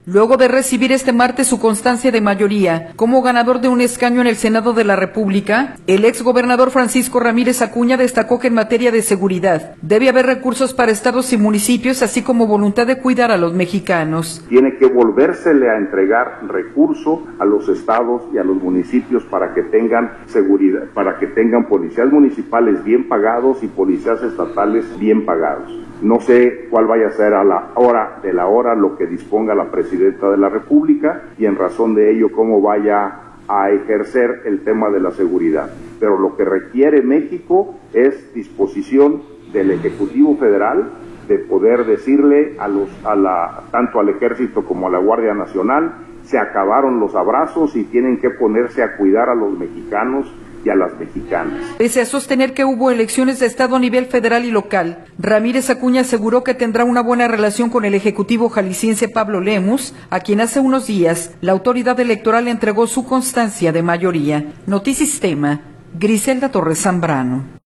Luego de recibir este martes su constancia de mayoría como ganador de un escaño en el Senado de la República, el exgobernador Francisco Ramírez Acuña destacó que en materia de seguridad debe haber recursos para estados y municipios, así como voluntad de cuidar a los mexicanos. Tiene que volvérsele a entregar recurso a los estados y a los municipios para que tengan seguridad, para que tengan policías municipales bien pagados y policías estatales bien pagados. No sé cuál vaya a ser a la hora de la hora lo que disponga la Presidenta de la República y en razón de ello cómo vaya a ejercer el tema de la seguridad. Pero lo que requiere México es disposición del Ejecutivo Federal de poder decirle tanto al Ejército como a la Guardia Nacional, se acabaron los abrazos y tienen que ponerse a cuidar a los mexicanos y a las mexicanas. Pese a sostener que hubo elecciones de Estado a nivel federal y local, Ramírez Acuña aseguró que tendrá una buena relación con el ejecutivo jalisciense Pablo Lemus, a quien hace unos días la autoridad electoral entregó su constancia de mayoría. Notisistema, Griselda Torres Zambrano.